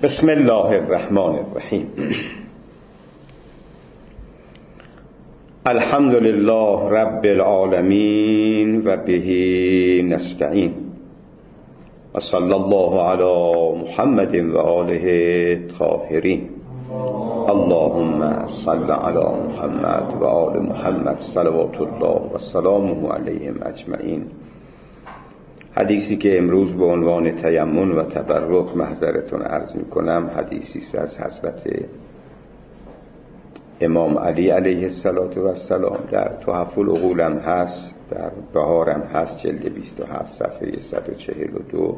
بسم الله الرحمن الرحیم. الحمد لله رب العالمین و به نستعین و صلی الله علی محمد و آله الطاهرین. اللهم صل علی محمد و آل محمد صلوات الله و سلامه علیهم اجمعین. حدیثی که امروز به عنوان تیمم و تبرک محضرتون عرض می کنم حدیثی از حضرت امام علی علیه السلام در تحف العقول هم هست، در بهار هم هست، جلد 27 صفحه 142.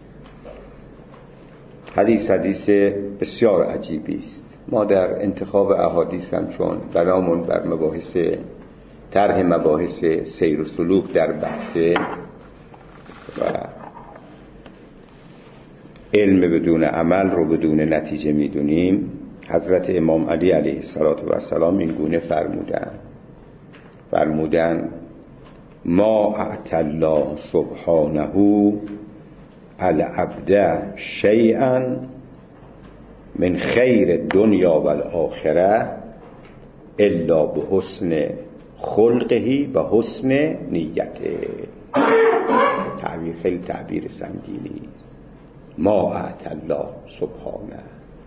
حدیث بسیار عجیبی است. ما در انتخاب احادیث هم چون بنامون بر مباحث طرح مباحث سیر و سلوک در بحث و علم بدون عمل رو بدون نتیجه میدونیم، حضرت امام علی علیه السلام این گونه فرمودن ما اعطى الله سبحانه العبد شیئا من خیر الدنیا و الاخره الا بحسن خلقه و حسن نیته. خیلی تعبیر سنگینی. ما اعطى الله سبحانه،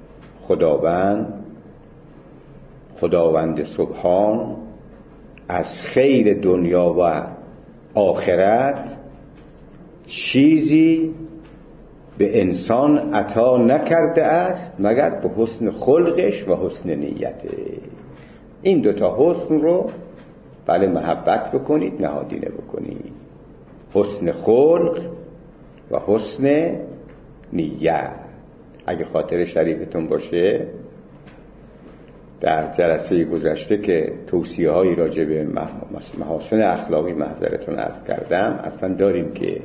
خداوند سبحان از خیر دنیا و آخرت چیزی به انسان عطا نکرده است مگر به حسن خلقش و حسن نیته. این دوتا حسن رو بله محبت بکنید، نهادینه بکنید. حسن خلق و حسن نیت. اگه خاطر شریفتون باشه در جلسه گذشته که توصیه هایی راجع به محاسن اخلاقی محضرتون عرض کردم، اصلا داریم که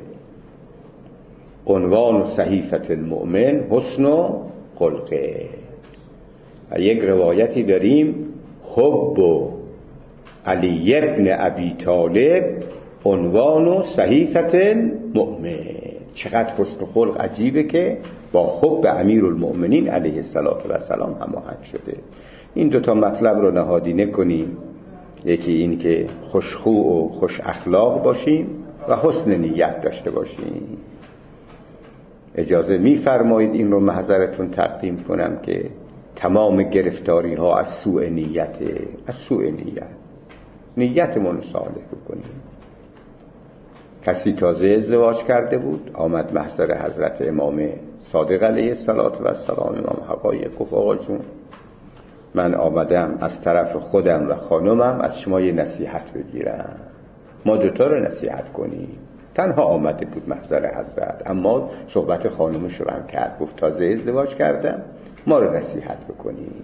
عنوان صحیفه المؤمن حسن و خلقه، و یک روایتی داریم حب علی ابن ابی طالب عنوان صحیفه المؤمن. چقدر حسن خلق عجیبه که با حب امیرالمؤمنین علیه السلام هماهنگ شده. این دوتا مطلب رو نهادینه کنیم. یکی این که خوشخو و خوش اخلاق باشیم و حسن نیت داشته باشیم. اجازه می‌فرمایید این رو محضرتون تقدیم کنم که تمام گرفتاری ها از سوء نیتمون صالح بکنیم. کسی تازه ازدواج کرده بود، آمد محضر حضرت امام صادق علیه السلام، امام حقایق، گفت آقا جون من آمدم از طرف خودم و خانمم از شما یه نصیحت بگیرم، ما دوتا رو نصیحت کنیم. تنها آمده بود محضر حضرت، اما صحبت خانمش رو هم کرد، گفت تازه ازدواج کردم، ما رو نصیحت بکنیم.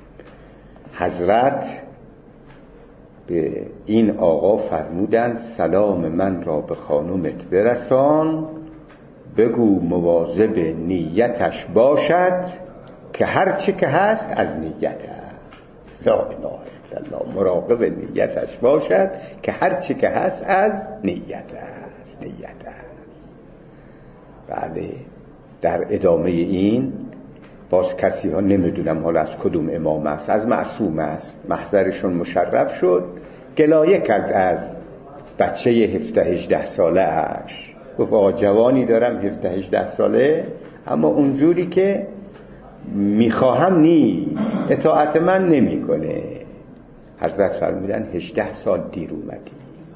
حضرت به این آقا فرمودند سلام من را به خانمت برسان، بگو مواظب نیتش باشد که هرچی که هست از نیت است. لا اله الا الله. مراقب نیتش باشد که هرچی که هست از نیت است. بله. در ادامه این باز کسی ها نمیدونم حالا از کدوم امام است، از معصوم است، محضرشون مشرف شد، گلایه کرد از بچه 17-18 ساله اش. گفت آقا جوانی دارم 17-18 ساله، اما اونجوری که میخواهم نیست، اطاعت من نمیکنه. حضرت فرمودن 18 سال دیر اومدی.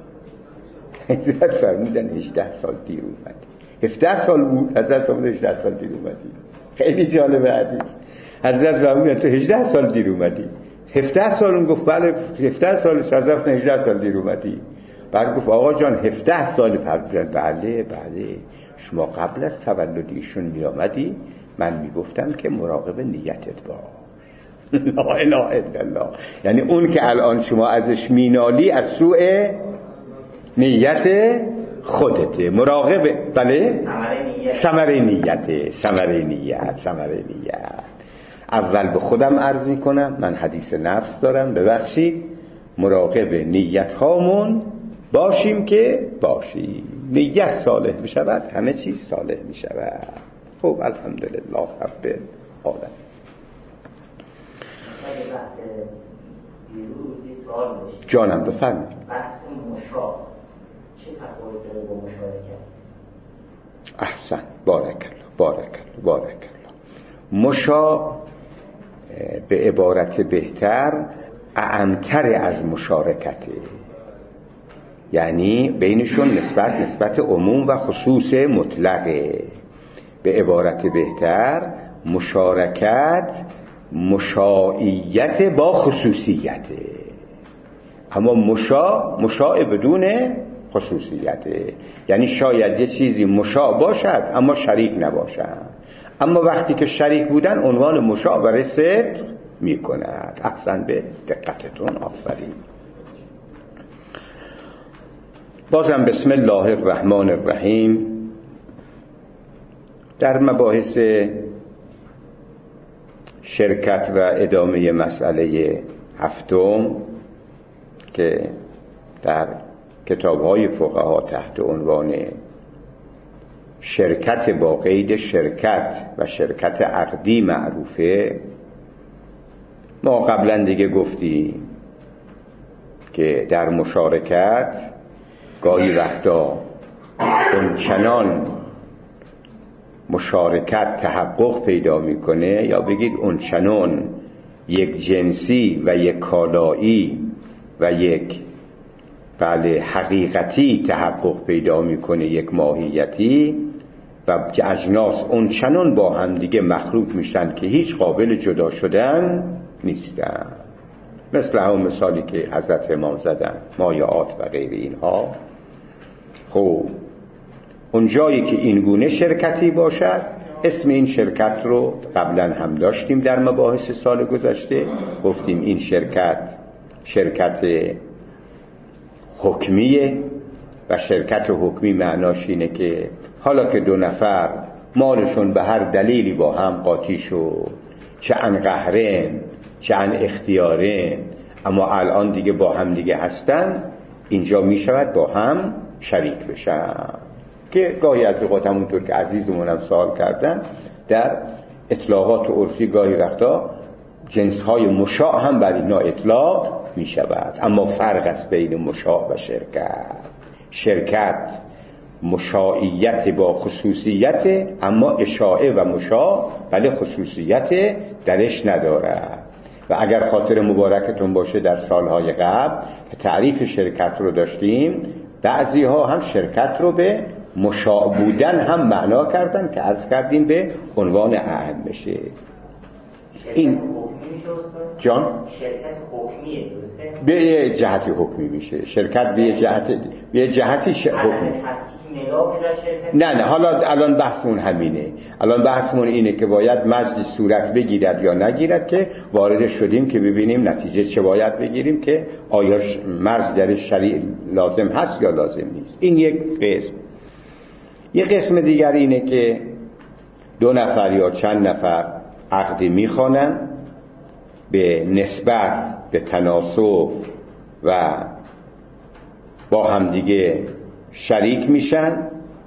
17 سال بود، حضرت فرمودن 18 سال دیر اومدی. خیلی جالبه حدیث. حضرت فرمودن تو 18 سال دیر اومدی. 17 سال اون گفت بله 17 سال، حضرت 18 سال دیر اومدی. بعد گفت آقا جان 17 سال فرمودن بله شما قبل از تولد ایشون می آمدی من می گفتم که مراقب نیتت باش. لا اله الا الله. یعنی اون که الان شما ازش مینالی از سوء نیت خودته، مراقب بله ثمره نیت. اول به خودم عرض می کنم، من حدیث نفس دارم، ببخشید، مراقب نیت هامون باشیم که باشیم. نیت صالح می شود همه چیز صالح می شود. خب الحمدلله رب العالمین. جانم بفرمایید. بحث مشا چه تفاوتی داره با مشارکت؟ احسن، بارک الله. مشا به عبارت بهتر اعمتر از مشارکته، یعنی بینشون نسبت عموم و خصوص مطلقه. به عبارت بهتر مشارکت مشاعیت با خصوصیته، اما مشاع بدون خصوصیته، یعنی شاید یه چیزی مشاع باشد اما شریک نباشد، اما وقتی که شریک بودن عنوان مشاع برای صدق می کند. احسن به دقتتون، آفرین. بازم بسم الله الرحمن الرحیم. در مباحث شرکت و ادامه مسئله هفتم که در کتاب‌های فقها تحت عنوان شرکت با قید شرکت و شرکت عقدی معروفه، ما قبلا دیگه گفتیم که در مشارکت گاهی وقتا اونچنان مشارکت تحقق پیدا میکنه، یا بگید اونچنان یک جنسی و یک کالایی و یک حقیقتی تحقق پیدا میکنه، یک ماهیتی، و که اجناس اونچنان با هم دیگه مخلوط میشن که هیچ قابل جدا شدن نیستن. مثل همون مثالی که حضرت امام زدن، مایعات و غیر اینها. خب اون جایی که این گونه شرکتی باشد، اسم این شرکت رو قبلا هم داشتیم در مباحث سال گذشته، گفتیم این شرکت حکمیه، و شرکت حکمی معناش اینه که حالا که دو نفر مالشون به هر دلیلی با هم قاطی شد، چه ان قهرن چه ان اختیارن، اما الان دیگه با هم دیگه هستن، اینجا می شود با هم شریک بشن. که گاهی از اوقات همونطور که عزیزمون هم سوال کردن، در اطلاقات عرفی گاهی وقتا جنس‌های مشاع هم بر اینا اطلاق می شود، اما فرق است بین مشاع و شرکت مشاعیت با خصوصیت، اما اشاعه و مشاع ولی خصوصیت درش ندارد. و اگر خاطر مبارکتون باشه در سالهای قبل که تعریف شرکت رو داشتیم، بعضی ها هم شرکت رو به مشاع بودن هم معنا کردن که عرض کردیم به عنوان اهم بشه. این جان شرکت حکمیه، درسته؟ به یه جهتی حکمی میشه شرکت، به یه جهتی حکمی. نه حالا الان بحثمون همینه. الان بحثمون اینه که باید مجلس صورت بگیرد یا نگیرد، که وارد شدیم که ببینیم نتیجه چه باید بگیریم، که آیا مجلس در شریع لازم هست یا لازم نیست. این یک قسم. یک قسم دیگر اینه که دو نفر یا چند نفر عقدی میخوانن، به نسبت، به تناسب و با همدیگه شریک میشن،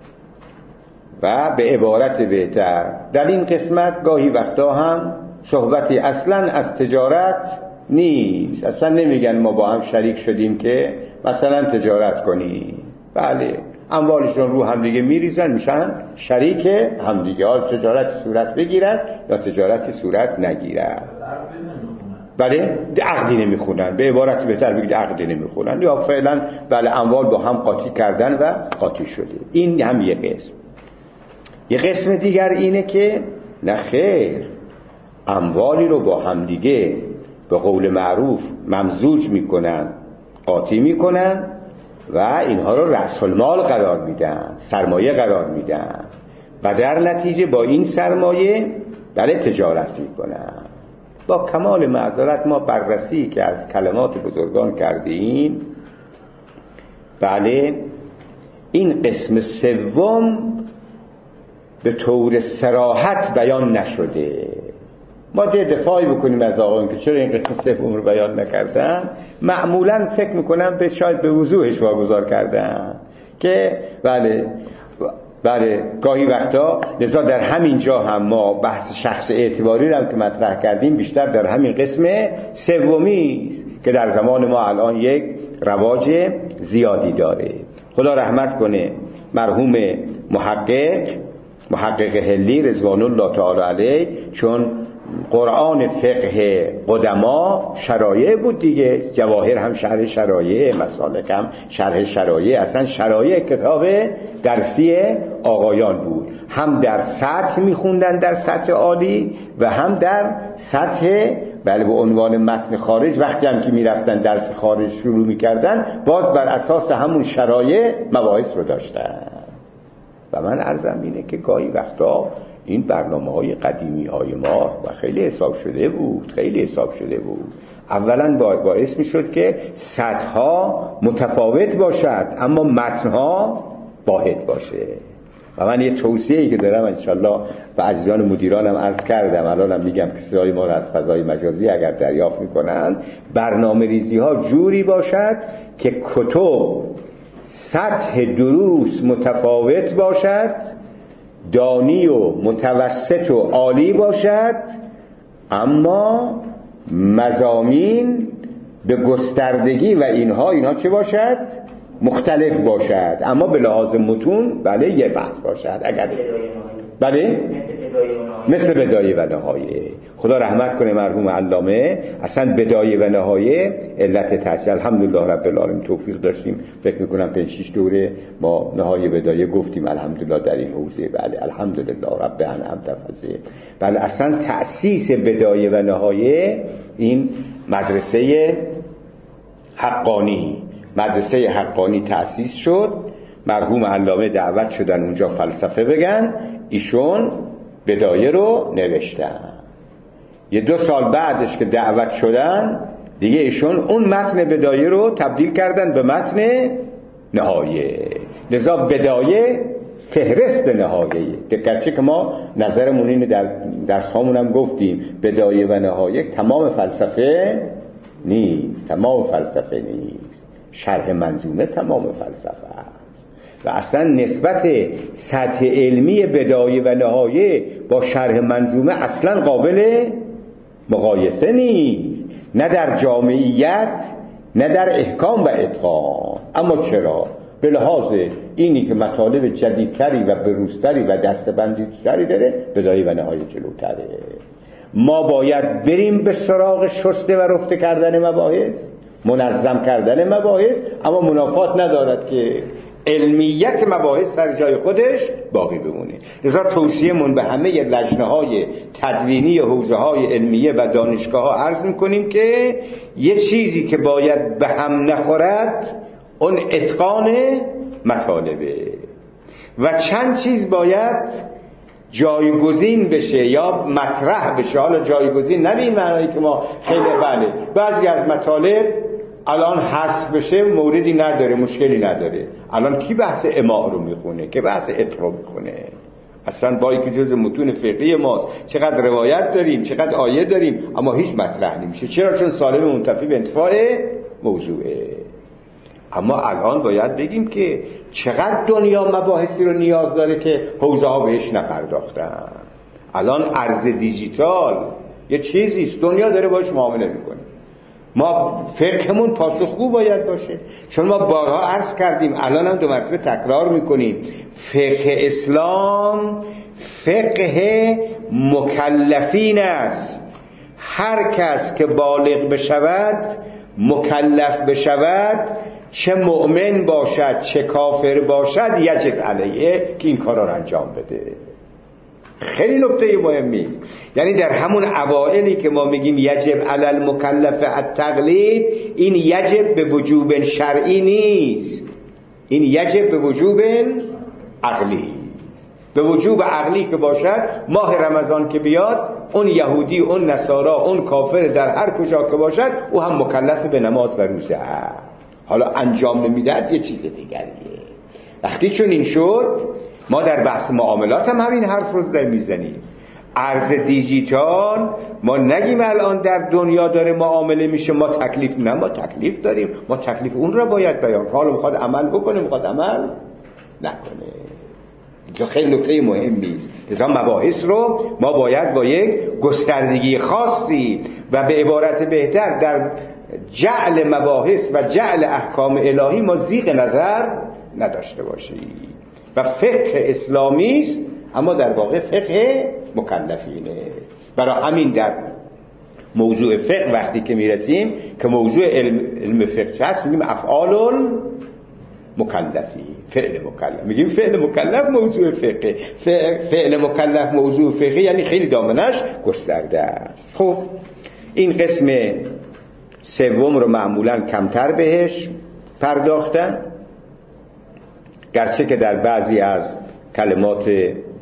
و به عبارت بهتر در این قسمت گاهی وقتا هم صحبتی اصلا از تجارت نیست، اصلا نمیگن ما با هم شریک شدیم که مثلا تجارت کنیم. بله، اموالشون رو همدیگه میریزن، میشن شریک همدیگه، حال تجارت صورت بگیرد یا تجارتی صورت نگیرد. بله، عقدی نمیخونن، به عبارت بهتر بگید عقدی نمیخونن، یا فعلا بله اموال با هم قاطی کردن و قاطی شده. این هم یه قسم. یه قسم دیگر اینه که نه خیر، اموالی رو با هم دیگه به قول معروف ممزوج میکنن، قاطی میکنن و اینها رو رأس المال قرار میدن، سرمایه قرار میدن، و در نتیجه با این سرمایه بله تجارت میکنن. با کمال معذرت ما بررسی که از کلمات بزرگان کردیم، بله این قسم سوم به طور صراحت بیان نشده. ما دفاعی بکنیم از آقایون که چرا این قسم سوم رو بیان نکردن، معمولا فکر میکنم به شاید به وضوحش واگذار کردن که بله گاهی وقتا. لذا در همین جا هم ما بحث شخص اعتباری رو که مطرح کردیم بیشتر در همین قسم سومی است که در زمان ما الان یک رواج زیادی داره. خدا رحمت کنه مرحوم محقق حلی رضوان الله تعالی علیه، چون قرآن فقه قدما شرایع بود دیگه، جواهر هم شرح شرایع، مسالک هم شرح شرایع، اصلا شرایع کتاب درسی آقایان بود، هم در سطح میخوندن در سطح عالی و هم در سطح بله به عنوان متن خارج، وقتی هم که میرفتن درس خارج شروع میکردن باز بر اساس همون شرایع مباحث رو داشتن. و من عرضم اینه که گاهی وقتا این برنامه‌های قدیمی های ما و خیلی حساب شده بود، اولا باعث میشد که سطح‌ها متفاوت باشد اما متن‌ها واحد باشه. و من یه توصیه‌ای که دارم انشالله به عزیزان مدیرانم عرض کردم، الانم میگم که صدای ما رو از فضای مجازی اگر دریافت میکنن، برنامه‌ریزی‌ها جوری باشد که کتب سطح دروس متفاوت باشد، دانی و متوسط و عالی باشد، اما مضامین به گستردگی و اینها چه باشد؟ مختلف باشد، اما به لحاظ متون بله یه بحث باشد. اگر بله مثل بدایه و نهایه. خدا رحمت کنه مرحوم علامه، اصلا بدایه و نهایه علت تحصیل الحمدلله رب العالمین توفیق داشتیم، فکر میکنم 5-6 دوره ما نهایه بدایه گفتیم الحمدلله در این حوزه. بله الحمدلله رب انعم تفضل. بله اصلا تأسیس بدایه و نهایه این مدرسه حقانی تأسیس شد، مرحوم علامه دعوت شدن اونجا فلسفه بگن، ایشون بدایه رو نوشتن. 2 سال بعدش که دعوت شدن دیگه ایشون اون متن بدایه رو تبدیل کردن به متن نهایه. لذا بدایه فهرست نهایه. گرچه که ما نظرمون اینه، در درس‌هامون هم گفتیم بدایه و نهایه تمام فلسفه نیست، شرح منظومه تمام فلسفه است. و اصلا نسبت سطح علمی بدایه و نهایه با شرح منظومه اصلا قابل مقایسه نیست، نه در جامعیت نه در احکام و اتقان. اما چرا؟ به لحاظ اینی که مطالب جدیدتری و بروزتری و دستبندی‌تری داره، بدایه و نهایه جلوتره. ما باید بریم به سراغ شسته و رفته کردن مباحث، منظم کردن مباحث، اما منافات ندارد که علمیت مباحث سر جای خودش باقی بمونه. لذا توصیه‌مون به همه لجنه‌های تدوینی حوزه‌های علمیه و دانشگاه‌ها عرض می‌کنیم که یه چیزی که باید به هم نخورد اون اتقان مطالبه و چند چیز باید جایگزین بشه یا مطرح بشه. حالا جایگزین نه به معنی که ما خیلی بله بعضی از مطالب الان حذف بشه موردی نداره، مشکلی نداره. الان کی بحث اماع رو میخونه، که بحث اطرا میخونه؟ اصلا با اینکه جز متون فقهی ماست، چقدر روایت داریم، چقدر آیه داریم، اما هیچ مطرح نمیشه. چرا؟ چون سالم منتفی به انتفاع موضوعه. اما الان باید بگیم که چقدر دنیا مباحثی رو نیاز داره که حوزه ها بهش نپرداختن. الان ارز دیجیتال یه چیزیست، دنیا داره باش معامله میکنه. ما فقهمون پاسخگو باید باشه، چون ما بارها عرض کردیم، الان هم 2 مرتبه تکرار میکنیم، فقه اسلام فقه مکلفین است. هر کس که بالغ بشود، مکلف بشود، چه مؤمن باشد چه کافر باشد، یجب علیه که این کارا رو انجام بده. خیلی نکته مهمی است. یعنی در همون اوائلی که ما میگیم یجب علی المکلف التقلید، این یجب به وجوب شرعی نیست، این یجب به وجوب عقلی. به وجوب عقلی که باشد، ماه رمضان که بیاد، اون یهودی، اون نصارا، اون کافر در هر کجا که باشد، او هم مکلف به نماز و روزه است. حالا انجام نمیدهد یه چیز دیگریه. وقتی چون این شد، ما در بحث معاملات هم همین حرف رو در میزنیم. ارز دیجیتال، ما نگیم الان در دنیا داره معامله میشه ما تکلیف، نه ما تکلیف داریم، ما تکلیف اون رو باید بیان. حالا میخواد عمل بکنه، میخواد عمل نکنه. اینجا خیلی نکته مهمی است. لذا مباحث رو ما باید با یک گستردگی خاصی و به عبارت بهتر در جعل مباحث و جعل احکام الهی ما زیغ نظر نداشته باشیم. و فقه اسلامی است اما در واقع فقه مکلفینه. برای همین در موضوع فقه وقتی که میرسیم که موضوع علم فقه هست میگیم افعال مکلفی، فعل مکلف، میگیم فعل مکلف موضوع فقه، فعل مکلف موضوع فقه، یعنی خیلی دامنش گسترده است. خب این قسم سوم رو معمولا کمتر بهش پرداختن، گرچه که در بعضی از کلمات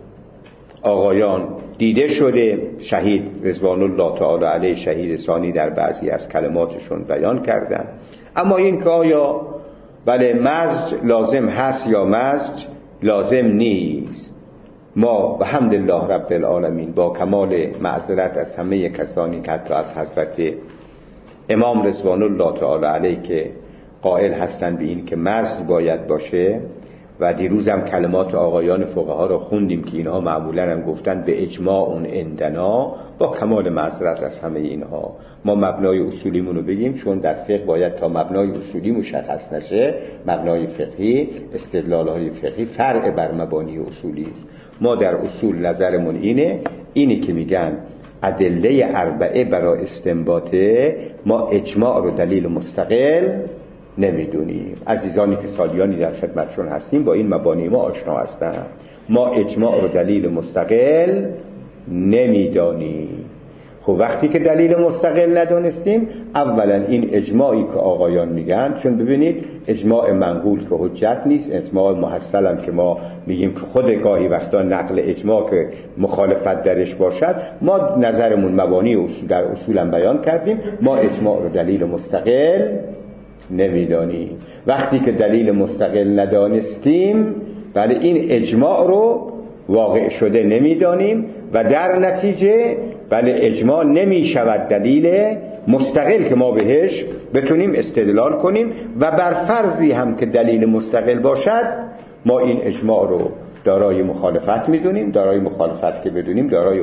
آقایان دیده شده. شهید رضوان الله تعالی علیه، شهید ثانی، در بعضی از کلماتشون بیان کردن. اما این که آیا بله مزج لازم هست یا مزج لازم نیست، ما به حمد الله رب العالمین با کمال معذرت از همه کسانی که حتی از حضرت امام رضوان الله تعالی علیه که قائل هستند به این که مزج باید باشه، و دیروز هم کلمات آقایان فقها رو خوندیم که اینها معمولا هم گفتن به اجماع اون عندنا، با کمال معذرت از همه اینها ما مبنای اصولیمون رو بگیم، چون در فقه باید تا مبنای اصولی مشخص نشه مبنای فقهی، استدلال‌های فقهی فرع بر مبانی اصولی است. ما در اصول نظرمون اینی که میگن ادله اربعه برای استنباطه، ما اجماع رو دلیل مستقل نمیدونیم. عزیزانی که سالیانی در خدمتشون هستیم با این مبانی ما آشنا هستن. ما اجماع رو دلیل مستقل نمیدانیم. خب وقتی که دلیل مستقل ندانستیم، اولا این اجماعی که آقایان میگن، چون ببینید اجماع منقول که حجت نیست، اجماع محصل هم که ما میگیم که خود گاهی وقتا نقل اجماع که مخالفت درش باشد، ما نظرمون مبانی اصول در اصول هم بیان کردیم، ما اجماع رو دلیل مستقل نمیدانیم. وقتی که دلیل مستقل ندانستیم، بله این اجماع رو واقع شده نمیدانیم و در نتیجه بله اجماع نمی شود دلیل مستقل که ما بهش بتونیم استدلال کنیم، و بر فرضی هم که دلیل مستقل باشد ما این اجماع رو دارای مخالفت میدونیم. دارای مخالفت که بدونیم دارای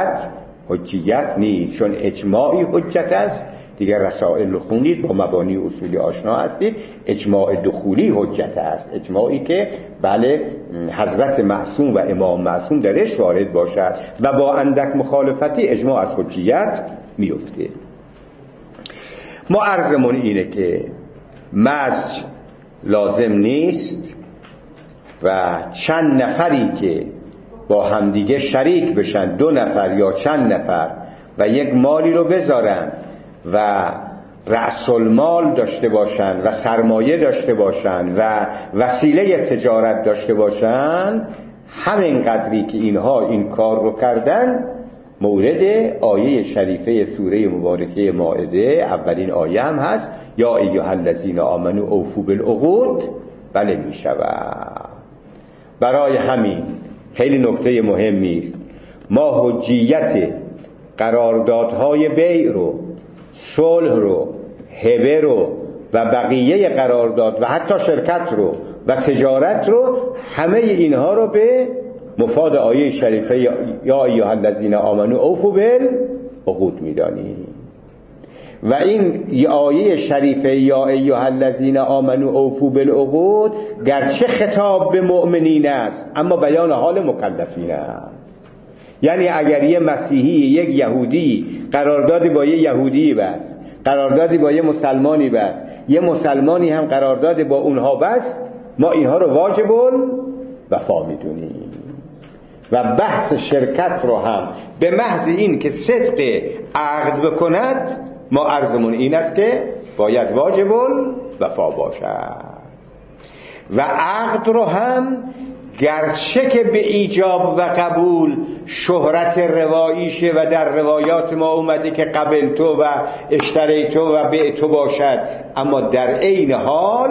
حجیت نیست، چون اجماعی حجت است. دیگر رسائل رو خوندید، با مبانی اصولی آشنا هستید. اجماع دخولی حجت است، اجماعی که بله حضرت معصوم و امام معصوم درش وارد باشد و با اندک مخالفتی اجماع از حجیت میفته. ما عرضمون اینه که مزج لازم نیست و چند نفری که با همدیگه شریک بشن، 2 نفر یا چند نفر، و یک مالی رو بذارن و رأس المال داشته باشن و سرمایه داشته باشن و وسیله تجارت داشته باشن، همین قدری که اینها این کار رو کردن مورد آیه شریفه سوره مبارکه مائده، اولین آیه هم هست، یا ایها الذین آمنوا اوفوا بالعقود، بله می شود. برای همین خیلی نکته مهمی است، ما حجیت قراردادهای بیع رو، صلح رو، هبه رو و بقیه قرارداد و حتی شرکت رو و تجارت رو، همه اینها رو به مفاد آیه شریفه یا ایها الذین آمنوا اوفوا بالعقود میدانیم. و این آیه شریفه یا ایها الذین آمنوا اوفوا بالعقود گرچه خطاب به مؤمنین است اما بیان حال مکلفین است. یعنی اگر یه مسیحی، یک یهودی قراردادی با یه یهودی بست، قراردادی با یه مسلمانی بست، یه مسلمانی هم قرارداد با اونها بست، ما اینها رو واجب وفا میدونیم. و بحث شرکت رو هم به محض این که صدق عقد بکند، ما عرضمون این است که باید واجب وفا باشد. و عقد رو هم گرچه که به ایجاب و قبول شهرت رواییشه و در روایات ما اومده که قبلتو و اشتریتو و بعتو باشد، اما در عین حال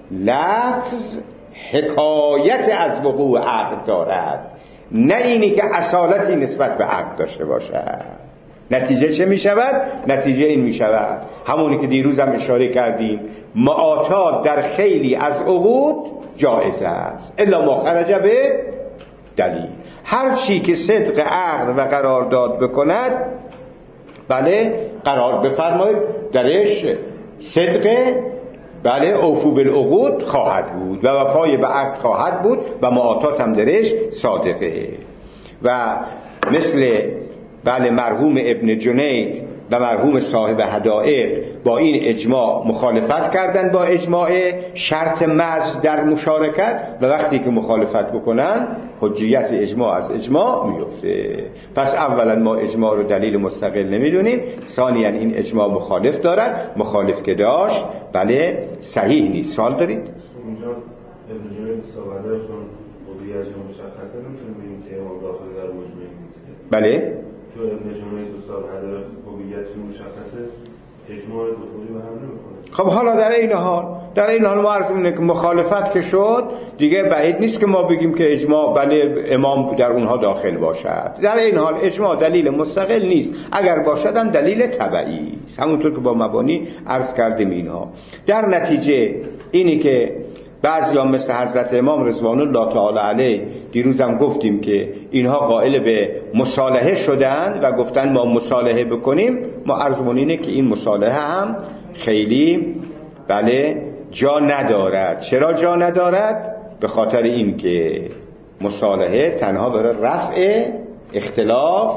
لفظ حکایت از وقوع عقد دارد، نه اینی که اصالتی نسبت به عقد داشته باشد. نتیجه چه می شود؟ نتیجه این می شود همونی که دیروز هم اشاره کردیم، معاطات در خیلی از عقود جائز است الا ما خرج به دلیل. هر چی که صدق عقد و قرارداد بکند بله قرار بفرمایید درش صدقه، بله اوفو بالعقود خواهد بود و وفای به عهد خواهد بود و معاطات هم درش صادقه. و مثل بله مرحوم ابن جنید و مرحوم صاحب حدائق با این اجماع مخالفت کردن با اجماع شرط مزج در مشارکت، و وقتی که مخالفت بکنن حجیت اجماع از اجماع میفته. پس اولا ما اجماع رو دلیل مستقل نمیدونیم، ثانیا این اجماع مخالف دارد، مخالف که داشت بله صحیح نیست. سوال دارید؟ اونجا ابن جنید صحبتشون قضیه مشخصه، نمیتونیم بگیم که امام داخل در مجمع نیست. بله تو ابن جنید و صاحب حدائق قضیه مشخصه، اجماع دخولی به هم نمیکنه. خب حالا در این حال ما عرض می‌کنیم که مخالفت که شد دیگه بعید نیست که ما بگیم که اجماع بله امام در اونها داخل باشد. در این حال اجماع دلیل مستقل نیست، اگر باشد هم دلیل تبعی است، همونطور که با مبانی عرض کردیم اینها. در نتیجه اینی که بعضیا مثل حضرت امام رضوان الله تعالی علیه، دیروز هم گفتیم که اینها قائل به مصالحه شدن و گفتن ما مصالحه بکنیم، ما عرضمون اینه که این مصالحه هم خیلی بله جا ندارد. چرا جا ندارد؟ به خاطر این که مصالحه تنها برای رفع اختلاف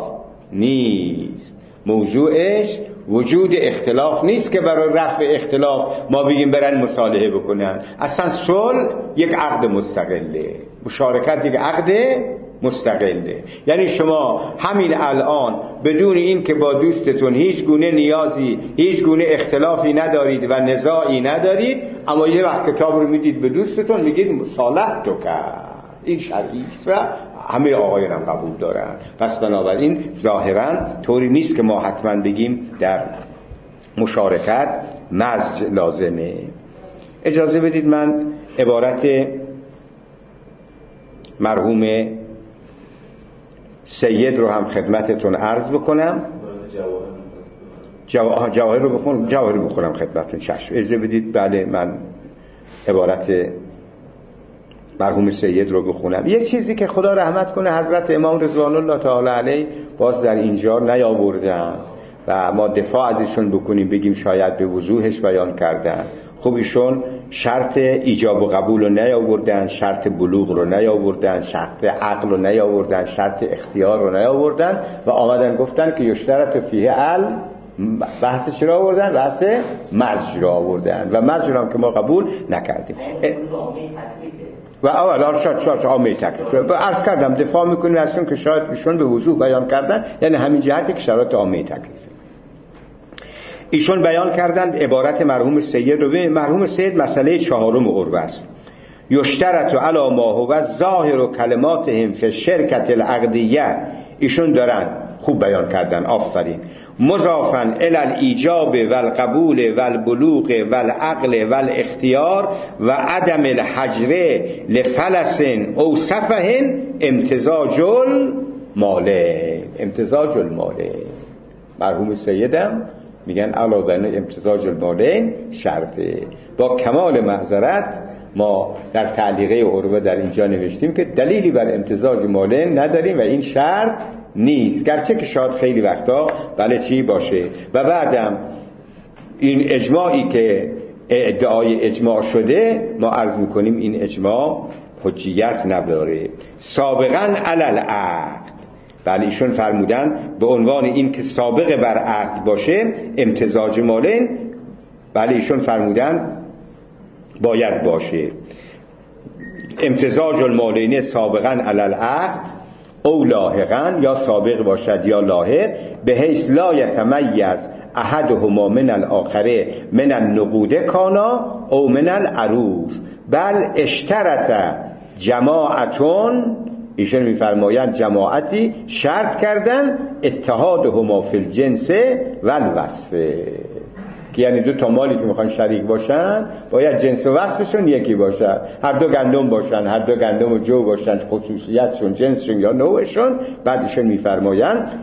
نیست، موضوعش وجود اختلاف نیست که برای رفع اختلاف ما بگیم برن مصالحه بکنن. اصلا صلح یک عقد مستقله، مشارکت یک عقد مستقله. یعنی شما همین الان بدون این که با دوستتون هیچ گونه نیازی، هیچ گونه اختلافی ندارید و نزاعی ندارید، اما یه وقت کتاب رو میدید به دوستتون میگید مصالحه تو کرد، این شرعی است و همه آقایان هم قبول دارن. پس بنابراین ظاهرا طوری نیست که ما حتما بگیم در مشارکت مزج لازمه. اجازه بدید من عبارت مرحوم سید رو هم خدمتتون عرض بکنم. جواهر رو بخونم، جواهر رو بخونم خدمتتون. چشم اجازه بدید. بله من عبارت مرحوم سید رو بخونم. یک چیزی که خدا رحمت کنه حضرت امام رضوان الله تعالی علیه باز در اینجا نیاوردن و ما دفاع از ایشون بکنیم بگیم شاید به وضوحش بیان کردن. خب ایشون شرط ایجاب و قبول رو نیاوردن، شرط بلوغ رو نیاوردن، شرط عقل رو نیاوردن، شرط اختیار رو نیاوردن و آمدن گفتن که یشترط فیه بحث چرا آوردن؟ بحث مزج رو آوردن و مزج رو هم که ما قبول نکردیم. و اول شاید عامه تکلیف عرض کردم دفاع میکنیم از اون که شاید ایشون به وضوح بیان کردن، یعنی همین جهتی که شرایط عامه تکلیف ایشون بیان کردن. عبارت مرحوم سید رو ببینید. مرحوم سید مسئله چهارم عربه است. یشترط علی ما هو ظاهر و کلماتهم فی الشرکة العقدیه. ایشون دارن خوب بیان کردن، آفرین. مضافا الی الایجاب والقبول والبلوغ والعقل والاختیار و عدم الحجر لفلس او سفه امتزاج المالین. امتزاج المالین مرحوم سیدم میگن علاوه بر امتزاج المالین شرطه. با کمال معذرت ما در تعلیقه عروه در اینجا نوشتیم که دلیلی بر امتزاج مالین نداریم و این شرط نیست، گرچه که شاید خیلی وقتا بله چی باشه. و بعدم این اجماعی که ادعای اجماع شده ما عرض میکنیم این اجماع حجیت نداره. سابقا علی العقد، بله ایشون فرمودن به عنوان این که سابق بر عقد باشه امتزاج مالین، بله ایشون فرمودن باید باشه. امتزاج المالین سابقا علی العقد او لاحقا، یا سابق باشد یا لاحق، به حیث لا یتمیز احدهما من الاخر من النقود کانا او من العروض بل اشترط جماعتون. ایشون میفرمایند جماعتی شرط کردن اتحادهما فی الجنس و الوصف، که یعنی دو تا مالی که میخوان شریک باشن باید جنس و وصفشون یکی باشن، هر دو گندم باشن، هر دو گندم و جو باشن، خصوصیتشون جنسشون یا نوعشون. بعد ایشون میفرمایند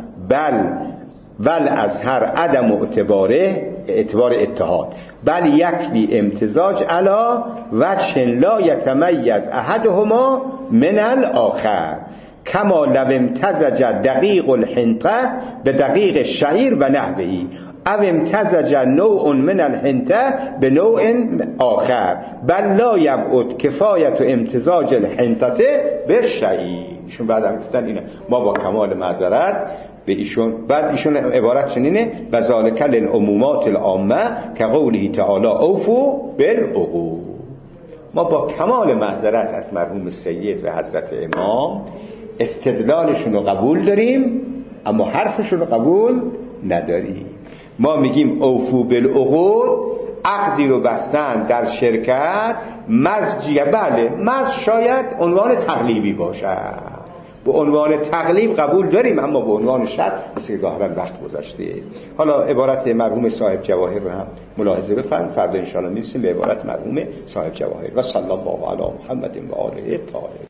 بل از هر عدم اعتبار اتحاد بل یکفی امتزاج علا وجه لا یتمیز احدهما من الاخر کما لو امتزج دقیق الحنطه به دقیق الشعیر و نحوهی او امتزج نوع من الحنطه به نوع آخر بل لا یبعد کفایت و امتزاج الحنطه به شعیر. ایشون بعد هم گفتن اینه ما با کمال معذرت به ایشون، بعد ایشون عبارت چنینه و ذالک للعمومات العامه که قوله تعالی اوفوا بالعقود. ما با کمال معذرت از مرحوم سید و حضرت امام استدلالشون رو قبول داریم اما حرفشون رو قبول نداریم. ما میگیم اوفوا بالعقود، عقدی رو بستن در شرکت مزجیه، بله مزج شاید عنوان تقلیبی باشد، به عنوان تقلیب قبول داریم اما به عنوان شرط مثل ظاهرا وقت گذشته. حالا عبارت مرحوم صاحب جواهر رو هم ملاحظه بفرمایید، فردا ان شاء الله میرسیم به عبارت مرحوم صاحب جواهر. و صلی الله علی محمد و آله الطاهرین.